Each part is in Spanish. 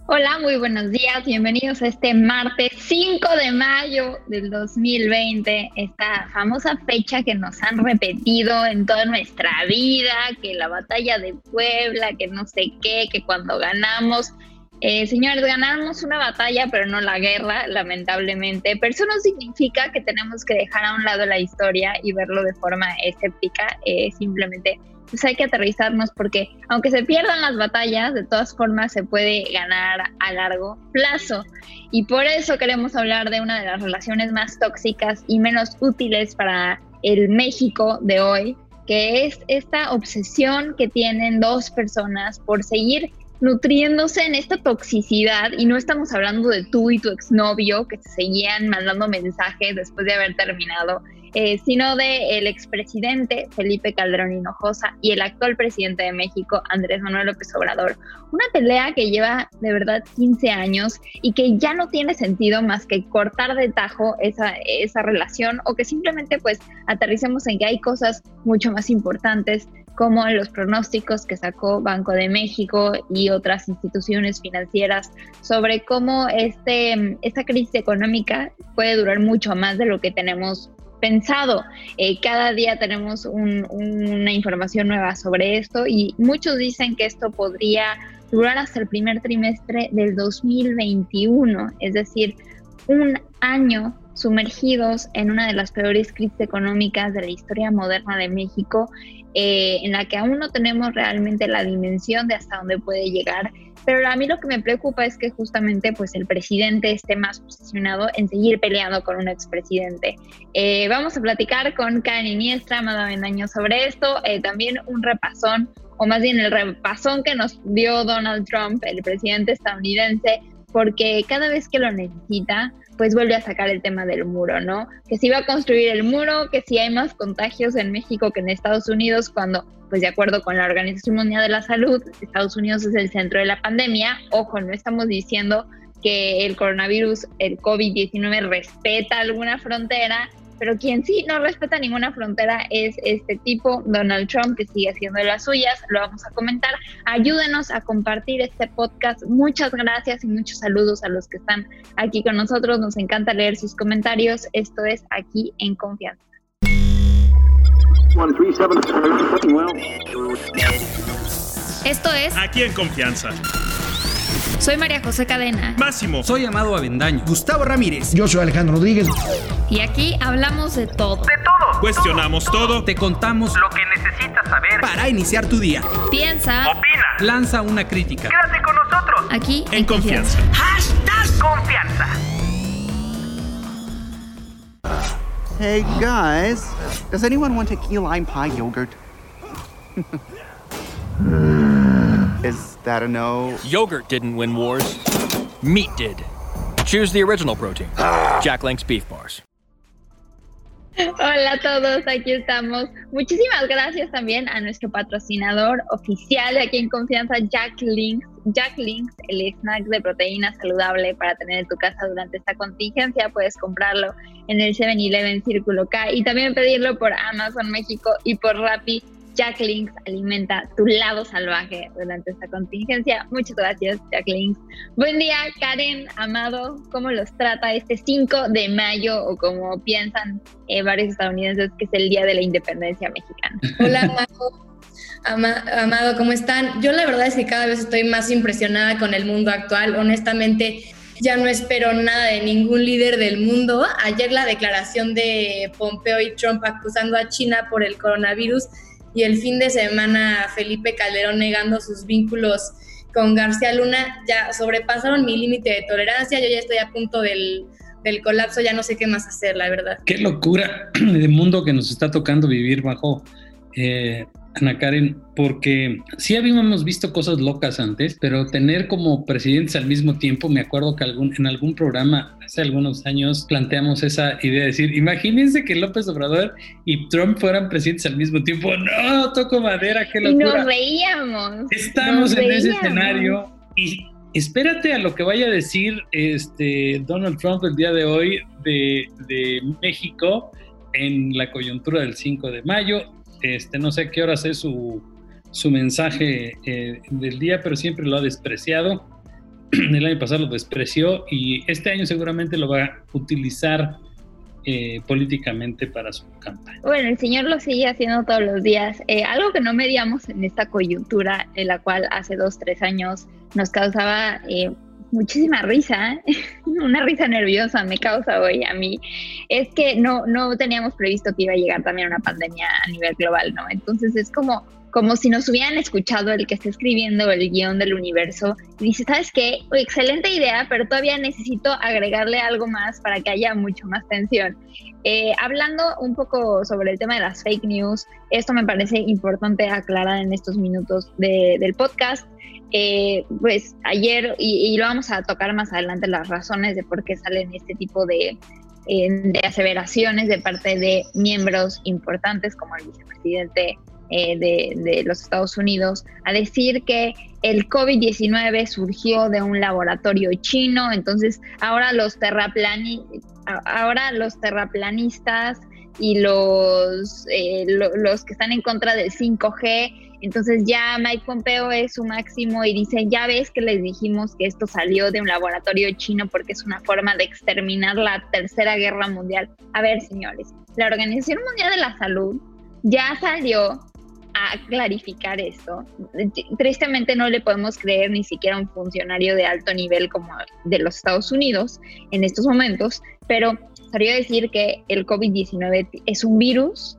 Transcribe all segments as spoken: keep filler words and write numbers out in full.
Hola, muy buenos días, bienvenidos a este martes cinco de mayo del dos mil veinte, esta famosa fecha que nos han repetido en toda nuestra vida, que la batalla de Puebla, que no sé qué, que cuando ganamos, eh, señores, ganamos una batalla pero no la guerra, lamentablemente, pero eso no significa que tenemos que dejar a un lado la historia y verlo de forma escéptica, eh, simplemente pues hay que aterrizarnos porque aunque se pierdan las batallas, de todas formas se puede ganar a largo plazo. Y por eso queremos hablar de una de las relaciones más tóxicas y menos útiles para el México de hoy, que es esta obsesión que tienen dos personas por seguir nutriéndose en esta toxicidad, y no estamos hablando de tú y tu exnovio que se seguían mandando mensajes después de haber terminado, eh, sino de el expresidente Felipe Calderón Hinojosa y el actual presidente de México, Andrés Manuel López Obrador. Una pelea que lleva de verdad quince años y que ya no tiene sentido más que cortar de tajo esa, esa relación, o que simplemente pues aterricemos en que hay cosas mucho más importantes, como los pronósticos que sacó Banco de México y otras instituciones financieras sobre cómo este, esta crisis económica puede durar mucho más de lo que tenemos pensado. Eh, cada día tenemos un, una información nueva sobre esto, y muchos dicen que esto podría durar hasta el primer trimestre del dos mil veintiuno, es decir, un año sumergidos en una de las peores crisis económicas de la historia moderna de México, eh, en la que aún no tenemos realmente la dimensión de hasta dónde puede llegar. Pero a mí lo que me preocupa es que justamente pues, el presidente esté más posicionado en seguir peleando con un expresidente. Eh, vamos a platicar con Karen Iniestra, Amado Avendaño sobre esto, eh, también un repasón, o más bien el repasón que nos dio Donald Trump, el presidente estadounidense, porque cada vez que lo necesita, pues vuelve a sacar el tema del muro, ¿no? Que si va a construir el muro, que si hay más contagios en México que en Estados Unidos, cuando, pues de acuerdo con la Organización Mundial de la Salud, Estados Unidos es el centro de la pandemia. Ojo, no estamos diciendo que el coronavirus, el COVID diecinueve, respeta alguna frontera, pero quien sí no respeta ninguna frontera es este tipo, Donald Trump, que sigue haciendo de las suyas. Lo vamos a comentar. Ayúdenos a compartir este podcast. Muchas gracias y muchos saludos a los que están aquí con nosotros. Nos encanta leer sus comentarios. Esto es Aquí en Confianza. Esto es Aquí en Confianza. Soy María José Cadena. Máximo. Soy Amado Avendaño. Gustavo Ramírez. Yo soy Alejandro Rodríguez. Y aquí hablamos de todo. De todo. Cuestionamos todo. todo. Te contamos lo que necesitas saber para iniciar tu día. Piensa. Opina. Lanza una crítica. Quédate con nosotros. Aquí en, en Confianza. confianza. Hashtag Confianza. Hey guys, does anyone want a key lime pie yogurt? Is that a no? Yogurt didn't win wars. Meat did. Choose the original protein. Jack Link's Beef Bars. Hola a todos, aquí estamos. Muchísimas gracias también a nuestro patrocinador oficial de Aquí en Confianza, Jack Link's. Jack Link's, el snack de proteína saludable para tener en tu casa durante esta contingencia. Puedes comprarlo en el seven eleven Círculo K y también pedirlo por Amazon México y por Rappi. Jack Link's alimenta tu lado salvaje durante esta contingencia. Muchas gracias, Jack Link's. Buen día, Karen, Amado. ¿Cómo los trata este cinco de mayo, o como piensan eh, varios estadounidenses que es el Día de la Independencia Mexicana? Hola, Amado. Ama, Amado, ¿cómo están? Yo la verdad es que cada vez estoy más impresionada con el mundo actual. Honestamente, ya no espero nada de ningún líder del mundo. Ayer la declaración de Pompeo y Trump acusando a China por el coronavirus, y el fin de semana Felipe Calderón negando sus vínculos con García Luna, ya sobrepasaron mi límite de tolerancia. Yo ya estoy a punto del, del colapso, ya no sé qué más hacer, la verdad. Qué locura de mundo que nos está tocando vivir bajo, eh, Ana Karen, porque sí habíamos visto cosas locas antes, pero tener como presidentes al mismo tiempo, me acuerdo que algún, en algún programa hace algunos años planteamos esa idea de decir, imagínense que López Obrador y Trump fueran presidentes al mismo tiempo. No, toco madera, qué locura. Y nos reíamos. Estamos nos en reíamos. ese escenario y espérate a lo que vaya a decir este Donald Trump el día de hoy de, de México en la coyuntura del cinco de mayo. Este, no sé a qué horas es su, su mensaje eh, del día, pero siempre lo ha despreciado. el año pasado lo despreció y este año seguramente lo va a utilizar eh, políticamente para su campaña. Bueno, el señor lo sigue haciendo todos los días. Eh, algo que no medíamos en esta coyuntura, en la cual hace dos, tres años nos causaba eh, muchísima risa, una risa nerviosa me causa hoy a mí, es que no, no teníamos previsto que iba a llegar también una pandemia a nivel global, ¿no? Entonces es como, como si nos hubieran escuchado el que está escribiendo el guión del universo y dice, ¿sabes qué? Uy, excelente idea, pero todavía necesito agregarle algo más para que haya mucho más tensión. Eh, hablando un poco sobre el tema de las fake news, esto me parece importante aclarar en estos minutos de, del podcast. Eh, pues ayer, y, y lo vamos a tocar más adelante, las razones de por qué salen este tipo de, eh, de aseveraciones de parte de miembros importantes como el vicepresidente eh, de, de los Estados Unidos, a decir que el COVID diecinueve surgió de un laboratorio chino, entonces ahora los, terraplani, ahora los terraplanistas y los, eh, lo, los que están en contra del cinco G, entonces ya Mike Pompeo es su máximo y dice, ya ves que les dijimos que esto salió de un laboratorio chino porque es una forma de exterminar la tercera guerra mundial. A ver, señores, la Organización Mundial de la Salud ya salió a clarificar esto. Tristemente no le podemos creer ni siquiera a un funcionario de alto nivel como de los Estados Unidos en estos momentos, pero salió a decir que el COVID diecinueve es un virus,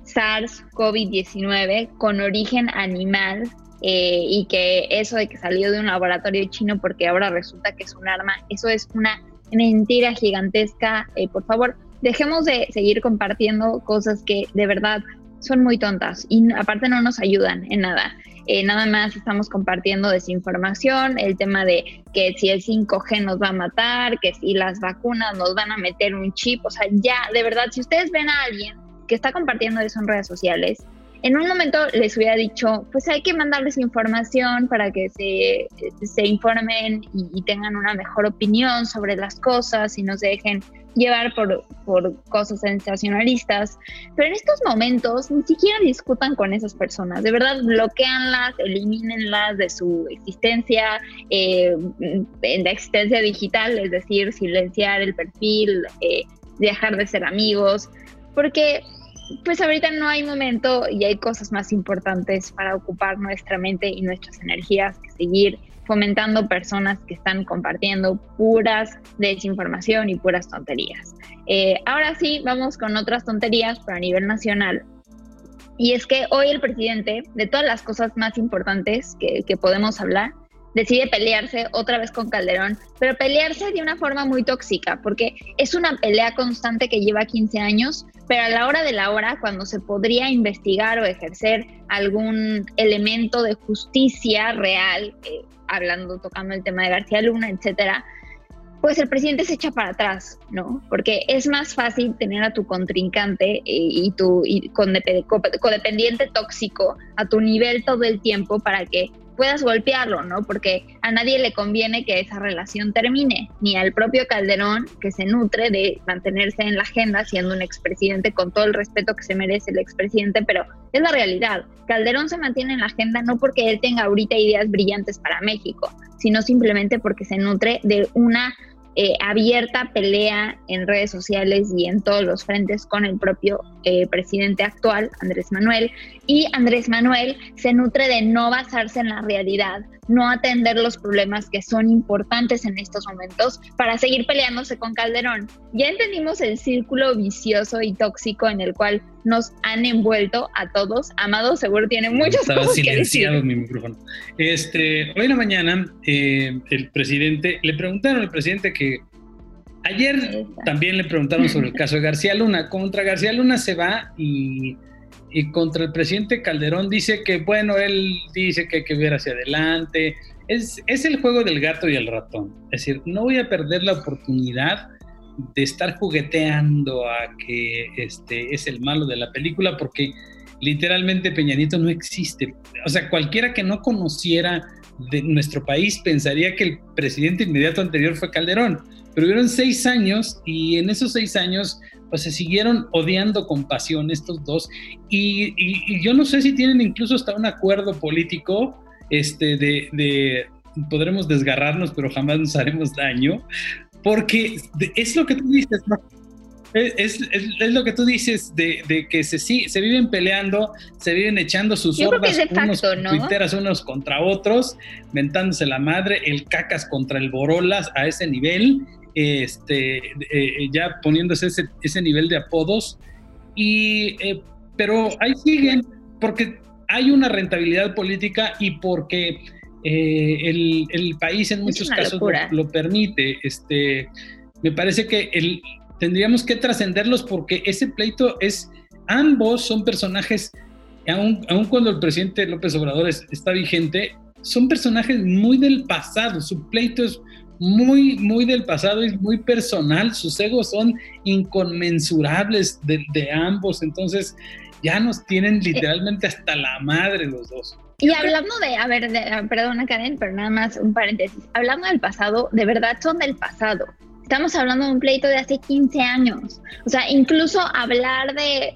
SARS-CoV diecinueve, con origen animal, eh, y que eso de que salió de un laboratorio chino porque ahora resulta que es un arma, eso es una mentira gigantesca. Eh, por favor, dejemos de seguir compartiendo cosas que de verdad son muy tontas y aparte no nos ayudan en nada. Eh, nada más estamos compartiendo desinformación, el tema de que si el cinco G nos va a matar, que si las vacunas nos van a meter un chip, o sea, ya, de verdad, si ustedes ven a alguien que está compartiendo eso en redes sociales, en un momento les hubiera dicho, pues hay que mandarles información para que se, se informen y, y tengan una mejor opinión sobre las cosas y no se dejen llevar por, por cosas sensacionalistas, pero en estos momentos ni siquiera discutan con esas personas, de verdad bloquéanlas, elimínenlas de su existencia, eh, en la existencia digital, es decir, silenciar el perfil, eh, dejar de ser amigos, porque pues ahorita no hay momento y hay cosas más importantes para ocupar nuestra mente y nuestras energías que seguir fomentando personas que están compartiendo puras desinformación y puras tonterías. Eh, ahora sí, vamos con otras tonterías, pero a nivel nacional. Y es que hoy el presidente, de todas las cosas más importantes que, que podemos hablar, decide pelearse otra vez con Calderón, pero pelearse de una forma muy tóxica, porque es una pelea constante que lleva quince años, pero a la hora de la hora, cuando se podría investigar o ejercer algún elemento de justicia real, eh, hablando, tocando el tema de García Luna, etcétera, pues el presidente se echa para atrás, ¿no? Porque es más fácil tener a tu contrincante y, y tu y codependiente tóxico a tu nivel todo el tiempo para que puedas golpearlo, ¿no? Porque a nadie le conviene que esa relación termine, ni al propio Calderón, que se nutre de mantenerse en la agenda siendo un expresidente con todo el respeto que se merece el expresidente, pero es la realidad. Calderón se mantiene en la agenda no porque él tenga ahorita ideas brillantes para México, sino simplemente porque se nutre de una Eh, abierta pelea en redes sociales y en todos los frentes con el propio eh, presidente actual, Andrés Manuel, y Andrés Manuel se nutre de no basarse en la realidad, no atender los problemas que son importantes en estos momentos para seguir peleándose con Calderón. Ya entendimos el círculo vicioso y tóxico en el cual nos han envuelto a todos. Amado seguro tiene muchas Estaba cosas que decir. silenciado mi micrófono. Este, hoy en la mañana eh, el presidente, le preguntaron al presidente que ayer también le preguntaron sobre el caso de García Luna. Contra García Luna se va y, y contra el presidente Calderón dice que, bueno, él dice que hay que ver hacia adelante. Es, es el juego del gato y el ratón. Es decir, no voy a perder la oportunidad de estar jugueteando a que este es el malo de la película, porque literalmente Peña Nieto no existe. O sea, cualquiera que no conociera de nuestro país pensaría que el presidente inmediato anterior fue Calderón, pero hubieron seis años y en esos seis años pues se siguieron odiando con pasión estos dos y, y, y yo no sé si tienen incluso hasta un acuerdo político este, de, de podremos desgarrarnos, pero jamás nos haremos daño, porque es lo que tú dices, ¿no? Es, es, es lo que tú dices de, de que se, sí, se viven peleando, se viven echando sus Yo creo que hordas es de unos facto, ¿no? tuiteras unos contra otros, mentándose la madre, el cacas contra el borolas a ese nivel, este, eh, ya poniéndose ese, ese nivel de apodos, y, eh, pero ahí siguen, porque hay una rentabilidad política y porque eh, el, el país en muchos casos lo, lo permite. Este, me parece que el tendríamos que trascenderlos porque ese pleito es, ambos son personajes, aun, aun cuando el presidente López Obrador es, está vigente, son personajes muy del pasado, su pleito es muy, muy del pasado, es muy personal, sus egos son inconmensurables de, de ambos, entonces ya nos tienen literalmente hasta la madre los dos. Y hablando de, a ver, de, perdona Karen, pero nada más un paréntesis, hablando del pasado, de verdad son del pasado. Estamos hablando de un pleito de hace quince años. O sea, incluso hablar de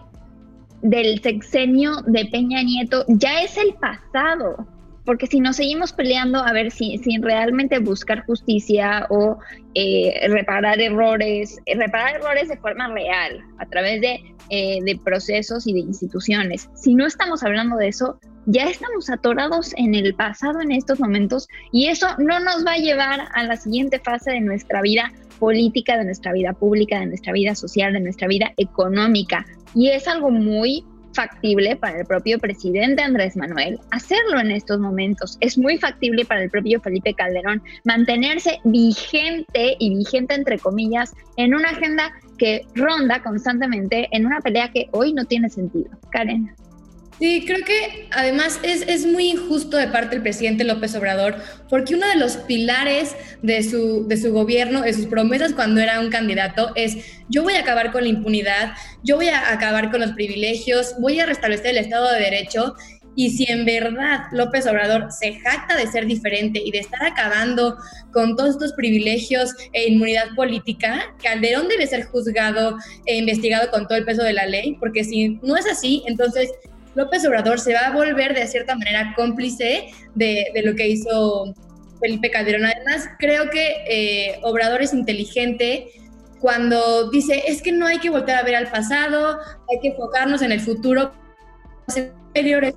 del sexenio de Peña Nieto ya es el pasado. Porque si nos seguimos peleando, a ver, si, sin realmente buscar justicia o eh, reparar errores, eh, reparar errores de forma real, a través de, eh, de procesos y de instituciones. Si no estamos hablando de eso, ya estamos atorados en el pasado en estos momentos y eso no nos va a llevar a la siguiente fase de nuestra vida política, de nuestra vida pública, de nuestra vida social, de nuestra vida económica. Y es algo muy factible para el propio presidente Andrés Manuel hacerlo en estos momentos. Es muy factible para el propio Felipe Calderón mantenerse vigente y vigente entre comillas en una agenda que ronda constantemente en una pelea que hoy no tiene sentido. Karen. Sí, creo que además es, es muy injusto de parte del presidente López Obrador, porque uno de los pilares de su, de su gobierno, de sus promesas cuando era un candidato, es yo voy a acabar con la impunidad, yo voy a acabar con los privilegios, voy a restablecer el Estado de Derecho. Y si en verdad López Obrador se jacta de ser diferente y de estar acabando con todos estos privilegios e inmunidad política, Calderón debe ser juzgado e investigado con todo el peso de la ley, porque si no es así, entonces López Obrador se va a volver de cierta manera cómplice de, de lo que hizo Felipe Calderón. Además, creo que eh, Obrador es inteligente cuando dice, es que no hay que volver a ver al pasado, hay que enfocarnos en el futuro. Anteriores,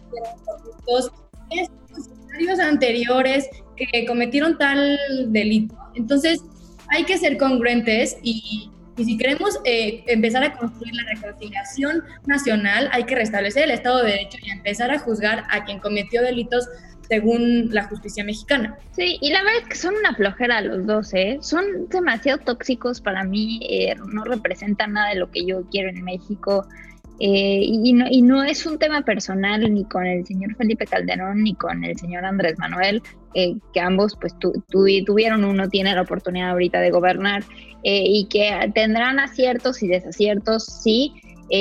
funcionarios anteriores que cometieron tal delito. Entonces, hay que ser congruentes y Y si queremos eh, empezar a construir la reconciliación nacional, hay que restablecer el Estado de Derecho y empezar a juzgar a quien cometió delitos según la justicia mexicana. Sí, y la verdad es que son una flojera los dos, ¿eh? Son demasiado tóxicos para mí, eh, no representan nada de lo que yo quiero en México. Eh, y, no, y no es un tema personal ni con el señor Felipe Calderón ni con el señor Andrés Manuel, eh, que ambos pues tu, tu, tuvieron, uno tiene la oportunidad ahorita de gobernar eh, y que tendrán aciertos y desaciertos, sí,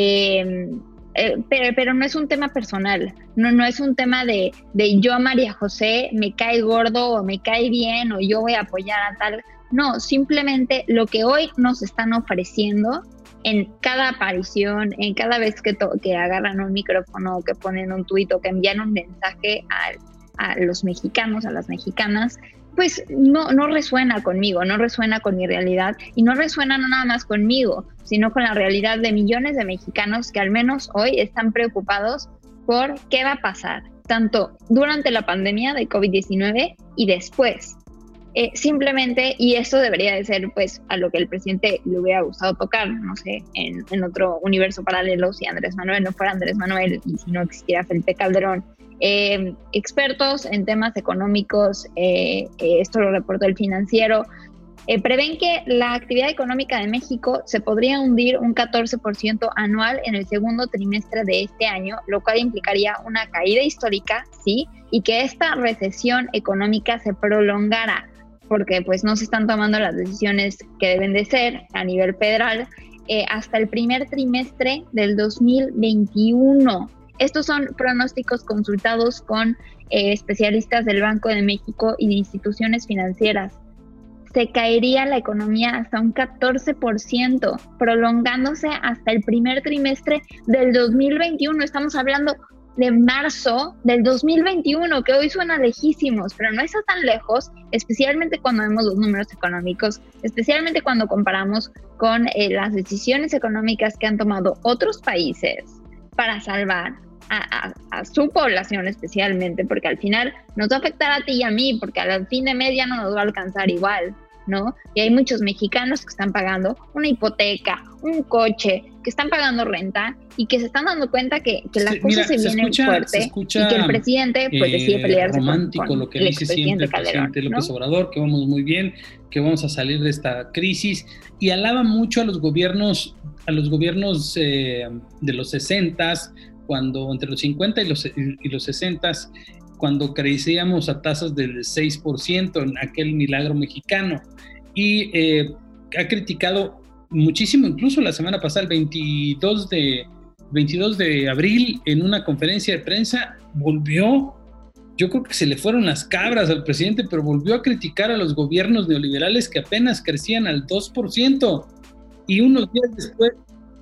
eh, eh, pero, pero no es un tema personal, no, no es un tema de, de yo a María José me cae gordo o me cae bien o yo voy a apoyar a tal, no, simplemente lo que hoy nos están ofreciendo en cada aparición, en cada vez que, to- que agarran un micrófono, que ponen un tuit o que envían un mensaje a, a los mexicanos, a las mexicanas, pues no, no resuena conmigo, no resuena con mi realidad y no resuena no nada más conmigo, sino con la realidad de millones de mexicanos que al menos hoy están preocupados por qué va a pasar, tanto durante la pandemia de covid diecinueve y después. Eh, simplemente, y eso debería de ser pues a lo que el presidente le hubiera gustado tocar, no sé, en, en otro universo paralelo, si Andrés Manuel no fuera Andrés Manuel y si no existiera Felipe Calderón, eh, expertos en temas económicos, eh, eh, esto lo reportó el Financiero, eh, prevén que la actividad económica de México se podría hundir un catorce por ciento anual en el segundo trimestre de este año, lo cual implicaría una caída histórica, sí, y que esta recesión económica se prolongara, porque pues no se están tomando las decisiones que deben de ser a nivel federal eh, hasta el primer trimestre del dos mil veintiuno. Estos son pronósticos consultados con eh, especialistas del Banco de México y de instituciones financieras. Se caería la economía hasta un catorce por ciento, prolongándose hasta el primer trimestre del dos mil veintiuno. Estamos hablando de marzo del dos mil veintiuno, que hoy suena lejísimos, pero no está tan lejos, especialmente cuando vemos los números económicos, especialmente cuando comparamos con eh, las decisiones económicas que han tomado otros países para salvar a, a, a su población especialmente, porque al final nos va a afectar a ti y a mí, porque al fin de mes ya no nos va a alcanzar igual, ¿no? Y hay muchos mexicanos que están pagando una hipoteca, un coche, que están pagando renta y que se están dando cuenta que, que las Sí, cosas mira, se se vienen escucha- fuerte se escucha, y que el presidente pues decide Eh, pelearse con- romántico con, lo que el dice siempre expresidente el Calderón, presidente López ¿no? Obrador, que vamos muy bien, que vamos a salir de esta crisis, y alaba mucho a los gobiernos, a los gobiernos eh, de los sesentas, cuando entre los cincuenta y los, y los sesentas, cuando crecíamos a tasas del seis por ciento en aquel milagro mexicano, y eh, ha criticado muchísimo, incluso la semana pasada, el veintidós de abril, en una conferencia de prensa, volvió, yo creo que se le fueron las cabras al presidente, pero volvió a criticar a los gobiernos neoliberales que apenas crecían al dos por ciento, y unos días después,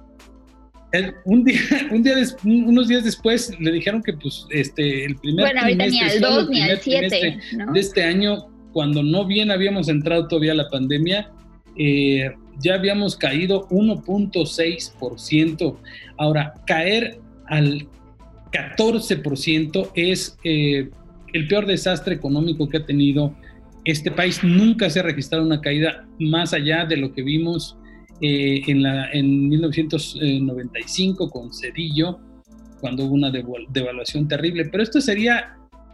el- un día, un día des- unos días después le dijeron que pues, este, el primer Bueno, ahorita ni trimestre, al solo dos el ni al primer siete, trimestre ¿no? de este año, cuando no bien habíamos entrado todavía a la pandemia, eh, ya habíamos caído uno punto seis por ciento. Ahora, caer al catorce por ciento es eh, el peor desastre económico que ha tenido este país. Nunca se ha registrado una caída más allá de lo que vimos eh, en, la, en mil novecientos noventa y cinco con Cedillo, cuando hubo una devalu- devaluación terrible. Pero esto sería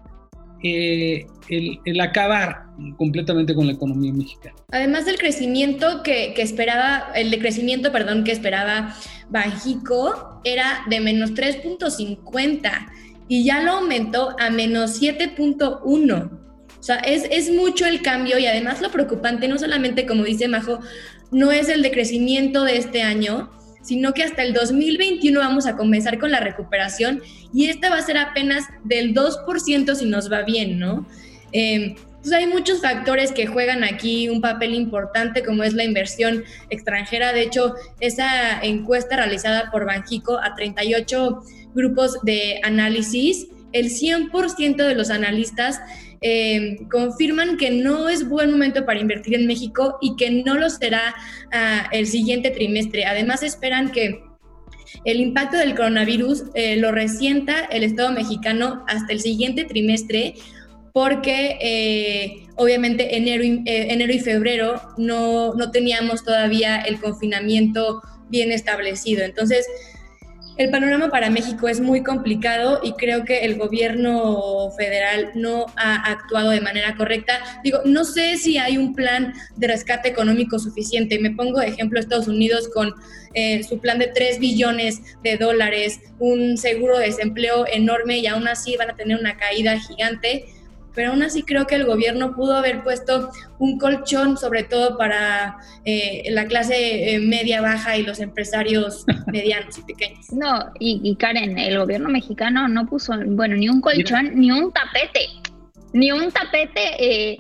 eh, el, el acabar completamente con la economía mexicana. Además del crecimiento que, que esperaba, el decrecimiento, perdón, que esperaba Banxico era de menos tres punto cincuenta y ya lo aumentó a menos siete punto uno. O sea, es, es mucho el cambio, y además lo preocupante, no solamente, como dice Majo, no es el decrecimiento de este año, sino que hasta el dos mil veintiuno vamos a comenzar con la recuperación, y esta va a ser apenas del dos por ciento si nos va bien, ¿no? Eh, pues hay muchos factores que juegan aquí un papel importante, como es la inversión extranjera. De hecho, esa encuesta realizada por Banxico a treinta y ocho grupos de análisis, el cien por ciento de los analistas eh, confirman que no es buen momento para invertir en México y que no lo será uh, el siguiente trimestre. Además, esperan que el impacto del coronavirus eh, lo resienta el Estado mexicano hasta el siguiente trimestre, porque eh, obviamente enero y, eh, enero y febrero no, no teníamos todavía el confinamiento bien establecido. Entonces, el panorama para México es muy complicado y creo que el gobierno federal no ha actuado de manera correcta. Digo, no sé si hay un plan de rescate económico suficiente. Me pongo de ejemplo Estados Unidos con eh, su plan de tres billones de dólares, un seguro de desempleo enorme, y aún así van a tener una caída gigante. Pero aún así creo que el gobierno pudo haber puesto un colchón, sobre todo para eh, la clase eh, media, baja y los empresarios medianos y pequeños. No, y, y Karen, el gobierno mexicano no puso, bueno, ni un colchón, ni un tapete, ni un tapete eh,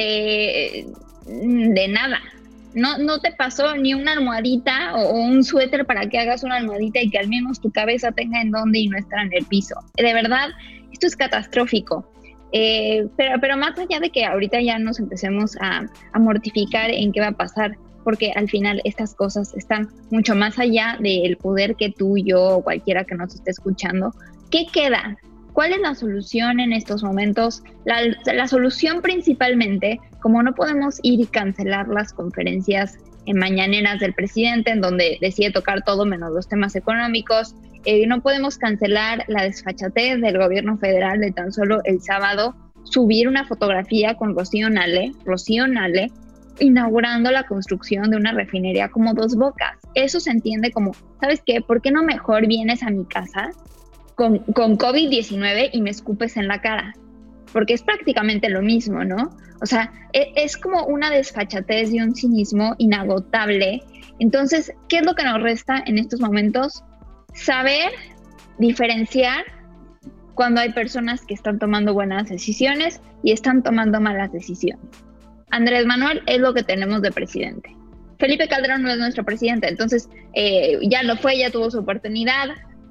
de, de nada. No, no te pasó ni una almohadita o, o un suéter para que hagas una almohadita y que al menos tu cabeza tenga en donde y no estar en el piso. De verdad, esto es catastrófico. Eh, pero, pero más allá de que ahorita ya nos empecemos a, a mortificar en qué va a pasar, porque al final estas cosas están mucho más allá del poder que tú, yo o cualquiera que nos esté escuchando. ¿Qué queda? ¿Cuál es la solución en estos momentos? La, la solución principalmente, como no podemos ir y cancelar las conferencias en mañaneras del presidente, en donde decide tocar todo menos los temas económicos, Eh, no podemos cancelar la desfachatez del gobierno federal de tan solo el sábado subir una fotografía con Rocío Nale, Rocío Nale, inaugurando la construcción de una refinería como Dos Bocas. Eso se entiende como, ¿sabes qué? ¿Por qué no mejor vienes a mi casa con, con COVID diecinueve y me escupes en la cara? Porque es prácticamente lo mismo, ¿no? O sea, es, es como una desfachatez y un cinismo inagotable. Entonces, ¿qué es lo que nos resta en estos momentos? Saber diferenciar cuando hay personas que están tomando buenas decisiones y están tomando malas decisiones. Andrés Manuel es lo que tenemos de presidente. Felipe Calderón no es nuestro presidente, entonces eh, ya lo fue, ya tuvo su oportunidad.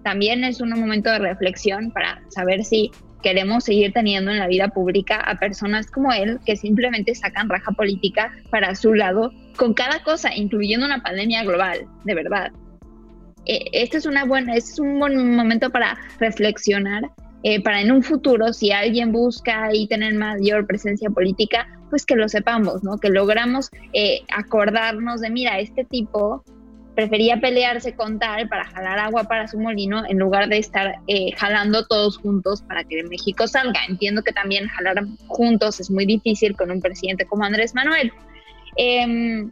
también es un momento de reflexión para saber si queremos seguir teniendo en la vida pública a personas como él que simplemente sacan raja política para su lado con cada cosa, incluyendo una pandemia global, de verdad. Eh, este es, una buena, este es un buen momento para reflexionar, eh, para en un futuro, si alguien busca ahí tener mayor presencia política, pues que lo sepamos, ¿no? Que logramos eh, acordarnos de, mira, este tipo prefería pelearse con tal para jalar agua para su molino en lugar de estar eh, jalando todos juntos para que México salga. Entiendo que también jalar juntos es muy difícil con un presidente como Andrés Manuel. Eh,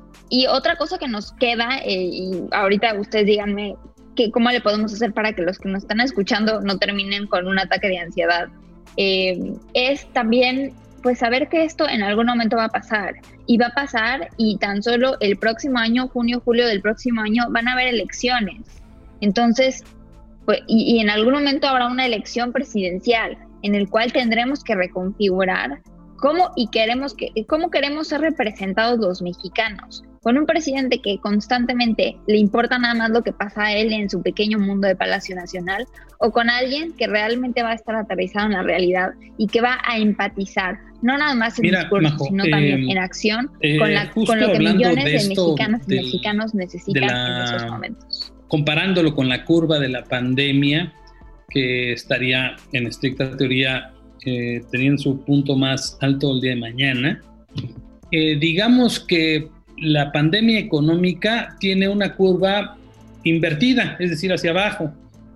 y otra cosa que nos queda, eh, y ahorita ustedes díganme que cómo le podemos hacer para que los que nos están escuchando no terminen con un ataque de ansiedad, eh, es también pues saber que esto en algún momento va a pasar, y va a pasar y tan solo el próximo año, junio, julio del próximo año, van a haber elecciones. Entonces, pues, y, y en algún momento habrá una elección presidencial en el cual tendremos que reconfigurar cómo y queremos que, cómo queremos ser representados los mexicanos. Con un presidente que constantemente le importa nada más lo que pasa a él en su pequeño mundo de Palacio Nacional, o con alguien que realmente va a estar aterrizado en la realidad y que va a empatizar, no nada más en Mira, discurso, Majo, sino eh, también en acción, eh, con, la, con lo que millones de, de mexicanas y del, mexicanos necesitan la, en esos momentos. Comparándolo con la curva de la pandemia, que estaría en estricta teoría eh, teniendo su punto más alto el día de mañana, eh, digamos que la pandemia económica tiene una curva invertida, es decir, hacia abajo.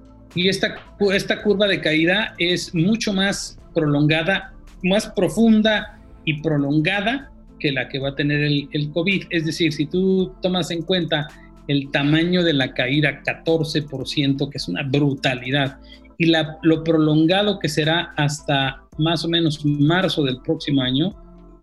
Y esta, esta curva de caída es mucho más prolongada, más profunda y prolongada que la que va a tener el, el COVID. Es decir, si tú tomas en cuenta el tamaño de la caída, catorce por ciento, que es una brutalidad, y la, lo prolongado que será hasta más o menos marzo del próximo año,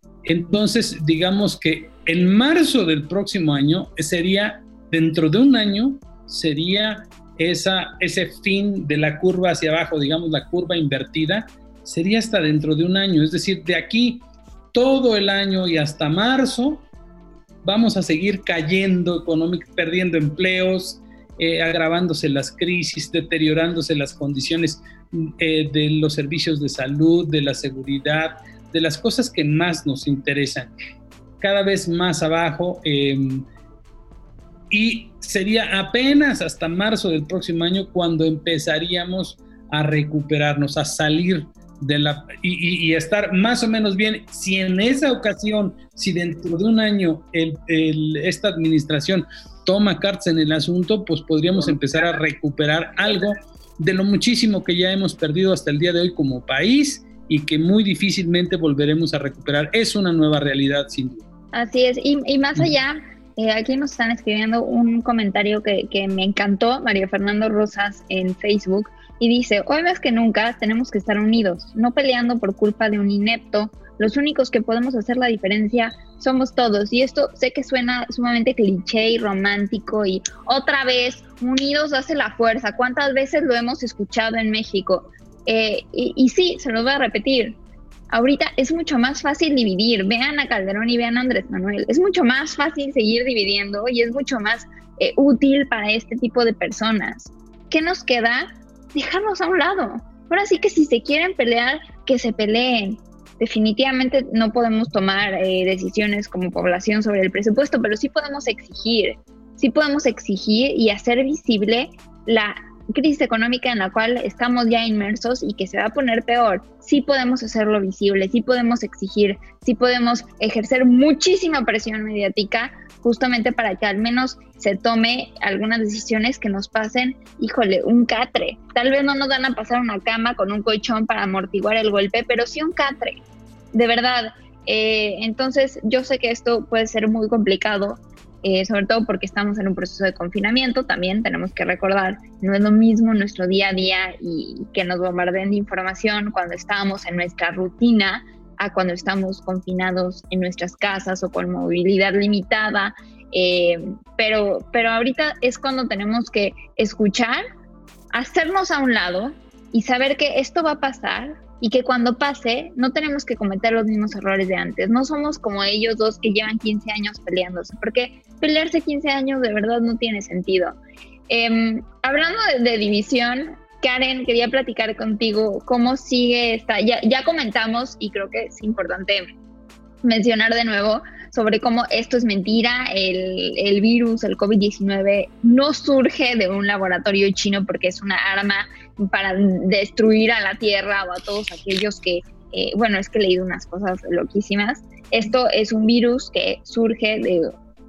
entonces digamos que en marzo del próximo año sería, dentro de un año, sería esa, ese fin de la curva hacia abajo, digamos la curva invertida, sería hasta dentro de un año. Es decir, de aquí todo el año y hasta marzo vamos a seguir cayendo económicamente, perdiendo empleos, eh, agravándose las crisis, deteriorándose las condiciones eh, de los servicios de salud, de la seguridad, de las cosas que más nos interesan, cada vez más abajo, eh, y sería apenas hasta marzo del próximo año cuando empezaríamos a recuperarnos, a salir de la y, y, y estar más o menos bien. Si en esa ocasión, si dentro de un año el, el, esta administración toma cartas en el asunto, pues podríamos empezar a recuperar algo de lo muchísimo que ya hemos perdido hasta el día de hoy como país y que muy difícilmente volveremos a recuperar. Es una nueva realidad, sin duda. Así es, y, y más allá, eh, aquí nos están escribiendo un comentario que, que me encantó, María Fernando Rosas en Facebook, y dice: hoy más que nunca tenemos que estar unidos, no peleando por culpa de un inepto. Los únicos que podemos hacer la diferencia somos todos. Y esto sé que suena sumamente cliché y romántico, y otra vez, unidos hace la fuerza. ¿Cuántas veces lo hemos escuchado en México? Eh, y, y sí, se los voy a repetir. Ahorita es mucho más fácil dividir. Vean a Calderón y vean a Andrés Manuel. Es mucho más fácil seguir dividiendo y es mucho más eh, útil para este tipo de personas. ¿Qué nos queda? Dejarnos a un lado. Ahora sí que si se quieren pelear, que se peleen. Definitivamente no podemos tomar eh, decisiones como población sobre el presupuesto, pero sí podemos exigir. Sí podemos exigir y hacer visible la crisis económica en la cual estamos ya inmersos y que se va a poner peor. Sí podemos hacerlo visible, sí podemos exigir, sí podemos ejercer muchísima presión mediática justamente para que al menos se tome algunas decisiones que nos pasen, híjole, un catre. Tal vez no nos van a pasar una cama con un colchón para amortiguar el golpe, pero sí un catre, de verdad. Eh, entonces yo sé que esto puede ser muy complicado, Eh, sobre todo porque estamos en un proceso de confinamiento. También tenemos que recordar, no es lo mismo nuestro día a día y que nos bombardeen de información cuando estamos en nuestra rutina a cuando estamos confinados en nuestras casas o con movilidad limitada, eh, pero, pero ahorita es cuando tenemos que escuchar, hacernos a un lado y saber que esto va a pasar y que cuando pase no tenemos que cometer los mismos errores de antes. No somos como ellos dos que llevan quince años peleándose, porque pelearse quince años de verdad no tiene sentido. Eh, hablando de, de división, Karen, quería platicar contigo cómo sigue esta, ya, ya comentamos y creo que es importante mencionar de nuevo sobre cómo esto es mentira, el, el virus, el COVID diecinueve no surge de un laboratorio chino porque es una arma para destruir a la Tierra o a todos aquellos que, eh, bueno, es que he leído unas cosas loquísimas. Esto es un virus que surge de,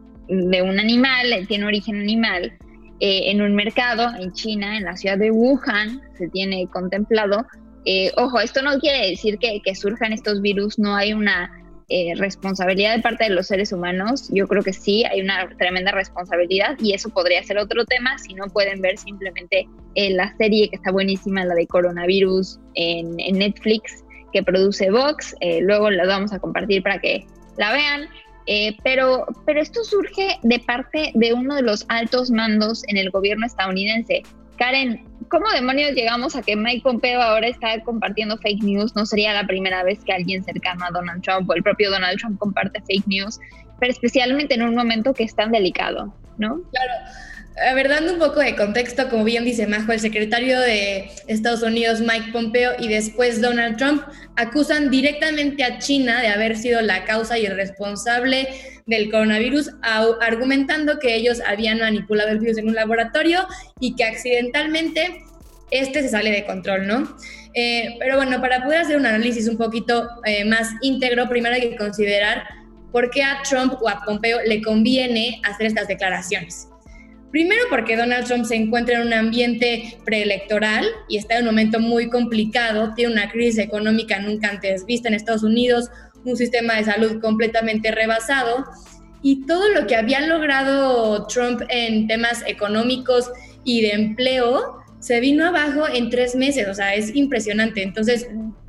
de un animal, tiene origen animal, eh, en un mercado en China, en la ciudad de Wuhan, se tiene contemplado. Eh, ojo, esto no quiere decir que, que surjan estos virus, no hay una eh, responsabilidad de parte de los seres humanos. Yo creo que sí, hay una tremenda responsabilidad y eso podría ser otro tema. Si no, pueden ver simplemente eh, la serie que está buenísima, la de coronavirus en, en Netflix, que produce Vox. Eh, luego la vamos a compartir para que la vean. Eh, pero, pero esto surge de parte de uno de los altos mandos en el gobierno estadounidense. Karen, ¿cómo demonios llegamos a que Mike Pompeo ahora está compartiendo fake news? No sería la primera vez que alguien cercano a Donald Trump o el propio Donald Trump comparte fake news, pero especialmente en un momento que es tan delicado, ¿no? Claro. A ver, dando un poco de contexto, como bien dice Majo, el secretario de Estados Unidos, Mike Pompeo, y después Donald Trump, acusan directamente a China de haber sido la causa y el responsable del coronavirus, argumentando que ellos habían manipulado el virus en un laboratorio y que accidentalmente este se sale de control, ¿no? Eh, pero bueno, para poder hacer un análisis un poquito eh, más íntegro, primero hay que considerar por qué a Trump o a Pompeo le conviene hacer estas declaraciones. Primero porque Donald Trump se encuentra en un ambiente preelectoral y está en un momento muy complicado, tiene una crisis económica nunca antes vista en Estados Unidos, un sistema de salud completamente rebasado y todo lo que había logrado Trump en temas económicos y de empleo se vino abajo en tres meses, o sea, es impresionante. Entonces,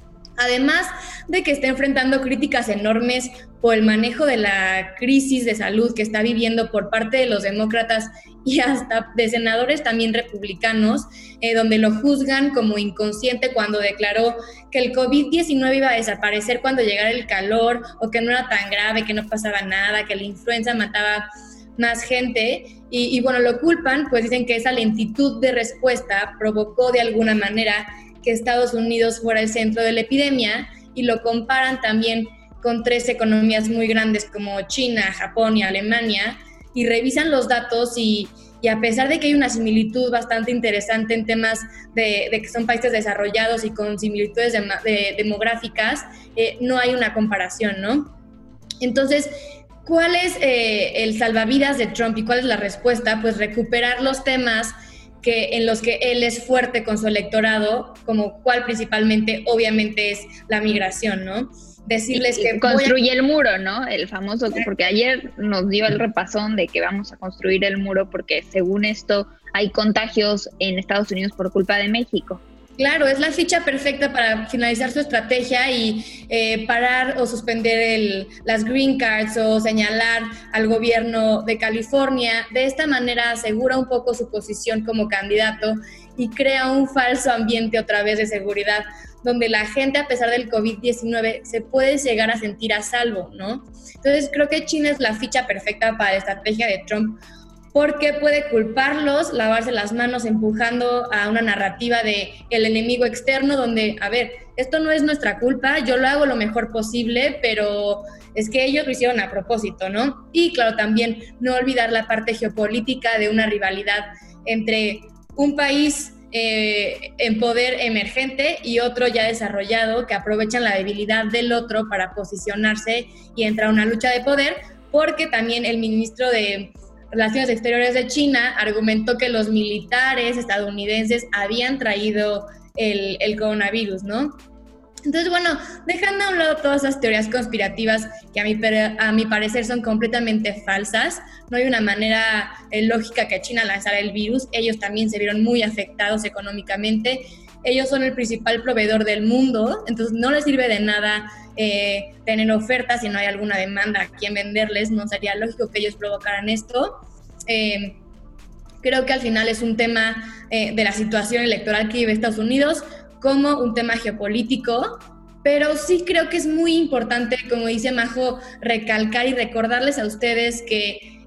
además de que está enfrentando críticas enormes por el manejo de la crisis de salud que está viviendo por parte de los demócratas y hasta de senadores también republicanos, eh, donde lo juzgan como inconsciente cuando declaró que el COVID diecinueve iba a desaparecer cuando llegara el calor o que no era tan grave, que no pasaba nada, que la influenza mataba más gente y, y bueno, lo culpan, pues dicen que esa lentitud de respuesta provocó de alguna manera que Estados Unidos fuera el centro de la epidemia y lo comparan también con tres economías muy grandes como China, Japón y Alemania y revisan los datos y, y a pesar de que hay una similitud bastante interesante en temas de, de que son países desarrollados y con similitudes de, de, demográficas, eh, no hay una comparación, ¿no? Entonces, ¿cuál es eh, el salvavidas de Trump y cuál es la respuesta? Pues recuperar los temas que en los que él es fuerte con su electorado, como cuál principalmente, obviamente, es la migración, ¿no? Decirles y, que... Construye a... el muro, ¿no? El famoso, porque ayer nos dio el repasón de que vamos a construir el muro porque según esto hay contagios en Estados Unidos por culpa de México. Claro, es la ficha perfecta para finalizar su estrategia y eh, parar o suspender el, las green cards o señalar al gobierno de California. De esta manera asegura un poco su posición como candidato y crea un falso ambiente otra vez de seguridad, donde la gente, a pesar del COVID diecinueve, se puede llegar a sentir a salvo, ¿no? Entonces creo que China es la ficha perfecta para la estrategia de Trump, porque puede culparlos, lavarse las manos empujando a una narrativa de el enemigo externo donde, a ver, esto no es nuestra culpa, yo lo hago lo mejor posible, pero es que ellos lo hicieron a propósito, ¿no? Y claro, también no olvidar la parte geopolítica de una rivalidad entre un país eh, en poder emergente y otro ya desarrollado que aprovechan la debilidad del otro para posicionarse y entrar a una lucha de poder, porque también el ministro de Relaciones Exteriores de China argumentó que los militares estadounidenses habían traído el, el coronavirus, ¿no? Entonces, bueno, dejando a un lado todas esas teorías conspirativas que a mi, a mi parecer son completamente falsas, no hay una manera eh, lógica que China lanzara el virus, ellos también se vieron muy afectados económicamente, ellos son el principal proveedor del mundo, entonces no les sirve de nada eh, tener ofertas si no hay alguna demanda a quien venderles, no sería lógico que ellos provocaran esto. Eh, creo que al final es un tema eh, de la situación electoral que vive Estados Unidos como un tema geopolítico, pero sí creo que es muy importante, como dice Majo, recalcar y recordarles a ustedes que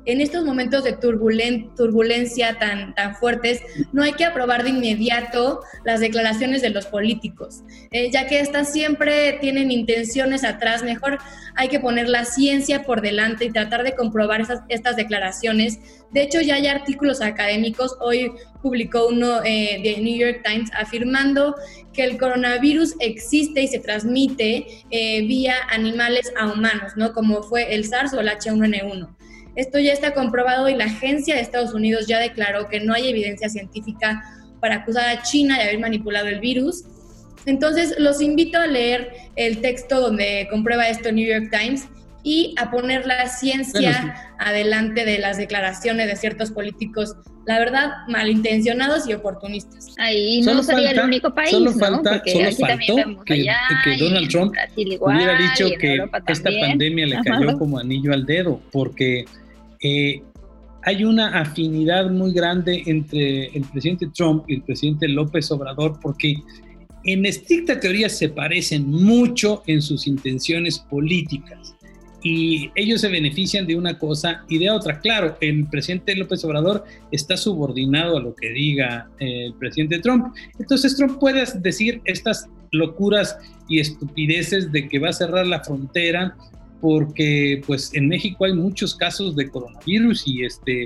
en estos momentos de turbulen- turbulencia tan, tan fuertes, no hay que aprobar de inmediato las declaraciones de los políticos, eh, ya que estas siempre tienen intenciones atrás. Mejor hay que poner la ciencia por delante y tratar de comprobar esas, estas declaraciones. De hecho, ya hay artículos académicos. Hoy publicó uno eh, de New York Times afirmando que el coronavirus existe y se transmite eh, vía animales a humanos, ¿no? Como fue el SARS o el H uno N uno. Esto ya está comprobado y la agencia de Estados Unidos ya declaró que no hay evidencia científica para acusar a China de haber manipulado el virus. Entonces, los invito a leer el texto donde comprueba esto New York Times y a poner la ciencia bueno, sí. adelante de las declaraciones de ciertos políticos, la verdad, malintencionados y oportunistas. Ahí no solo sería falta, el único país, solo ¿no? falta, Porque solo aquí faltó que, allá, que Donald Trump igual, hubiera dicho que esta también. pandemia le cayó Ajá. como anillo al dedo, porque eh, hay una afinidad muy grande entre el presidente Trump y el presidente López Obrador, porque en estricta teoría se parecen mucho en sus intenciones políticas. Y ellos se benefician de una cosa y de otra. Claro, el presidente López Obrador está subordinado a lo que diga eh, el presidente Trump. Entonces Trump puede decir estas locuras y estupideces de que va a cerrar la frontera porque pues en México hay muchos casos de coronavirus y, este,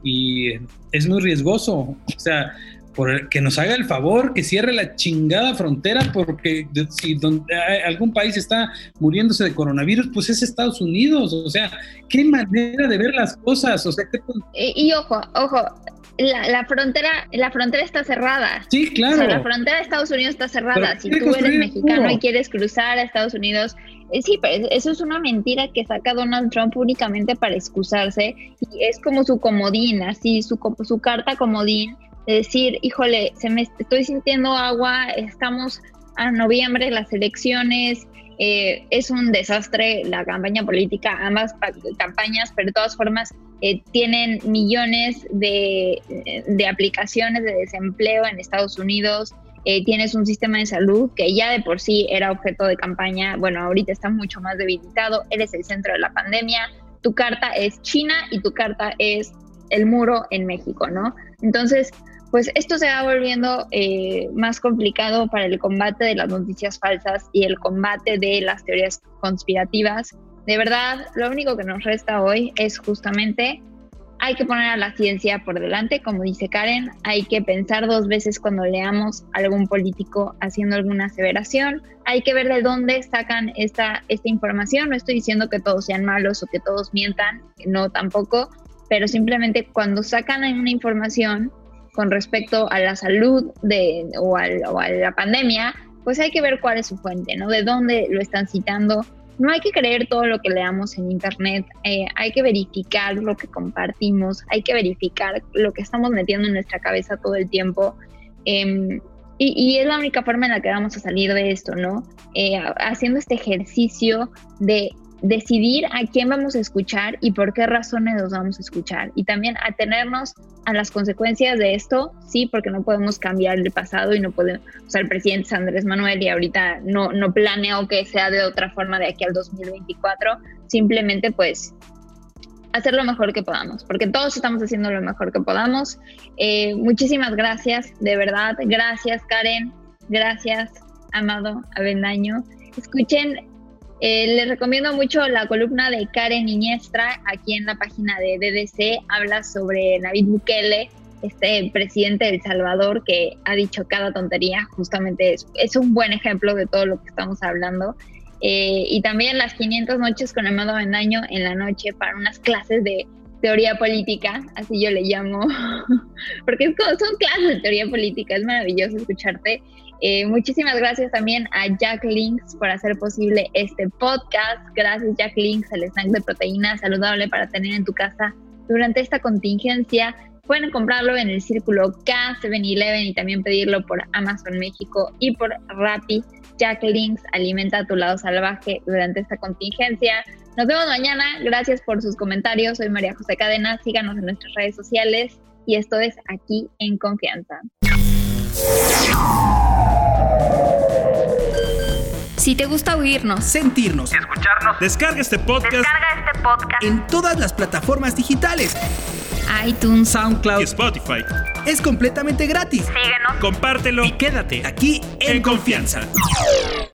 y es muy riesgoso. O sea, por que nos haga el favor, que cierre la chingada frontera, porque si donde algún país está muriéndose de coronavirus, pues es Estados Unidos. O sea, qué manera de ver las cosas. O sea, ¿qué... y, y ojo, ojo, la, la frontera, la frontera está cerrada. Sí, claro. O sea, la frontera de Estados Unidos está cerrada. Si tú eres mexicano y quieres cruzar a Estados Unidos, eh, sí, pero eso es una mentira que saca Donald Trump únicamente para excusarse, y es como su comodín, así, su, su carta comodín, de decir, híjole, se me estoy sintiendo agua, estamos a noviembre, las elecciones, eh, es un desastre la campaña política, ambas pa- campañas, pero de todas formas eh, tienen millones de, de aplicaciones de desempleo en Estados Unidos, eh, tienes un sistema de salud que ya de por sí era objeto de campaña, bueno, ahorita está mucho más debilitado, eres el centro de la pandemia, tu carta es China y tu carta es el muro en México, ¿no? Entonces, pues esto se va volviendo eh, más complicado para el combate de las noticias falsas y el combate de las teorías conspirativas. De verdad, lo único que nos resta hoy es justamente, hay que poner a la ciencia por delante, como dice Karen, hay que pensar dos veces cuando leamos a algún político haciendo alguna aseveración, hay que ver de dónde sacan esta, esta información. No estoy diciendo que todos sean malos o que todos mientan, no tampoco, pero simplemente cuando sacan una información con respecto a la salud de, o, al, o a la pandemia, pues hay que ver cuál es su fuente, ¿no? De dónde lo están citando. No hay que creer todo lo que leamos en internet, eh, hay que verificar lo que compartimos, hay que verificar lo que estamos metiendo en nuestra cabeza todo el tiempo. Eh, y, y es la única forma en la que vamos a salir de esto, ¿no? Eh, haciendo este ejercicio de decidir a quién vamos a escuchar y por qué razones los vamos a escuchar, y también atenernos a las consecuencias de esto, sí, porque no podemos cambiar el pasado y no podemos, o sea, el presidente es Andrés Manuel y ahorita no, no planeo que sea de otra forma de aquí al dos mil veinticuatro, simplemente pues hacer lo mejor que podamos, porque todos estamos haciendo lo mejor que podamos. Eh, muchísimas gracias, de verdad, gracias Karen, gracias Amado Avendaño. Escuchen, Eh, les recomiendo mucho la columna de Karen Iniestra aquí en la página de D D C. Habla sobre Nayib Bukele, este presidente de El Salvador que ha dicho cada tontería. Justamente es, es un buen ejemplo de todo lo que estamos hablando. Eh, y también las quinientas noches con Amado Avendaño en la noche para unas clases de teoría política, así yo le llamo, porque es como, son clases de teoría política, es maravilloso escucharte. Eh, muchísimas gracias también a Jack Links por hacer posible este podcast. Gracias Jack Links, el snack de proteína saludable para tener en tu casa durante esta contingencia. Pueden comprarlo en el Círculo K, seven eleven y también pedirlo por Amazon México y por Rappi. Jack Links alimenta a tu lado salvaje durante esta contingencia. Nos vemos mañana. Gracias por sus comentarios. Soy María José Cadena. Síganos en nuestras redes sociales y esto es Aquí en Confianza. Si Si te gusta oírnos, sentirnos, Escucharnos. Descarga este podcast Descarga este podcast. en todas las plataformas digitales. iTunes, SoundCloud y Spotify. es completamente gratis. Síguenos. Compártelo Y quédate aquí en confianza.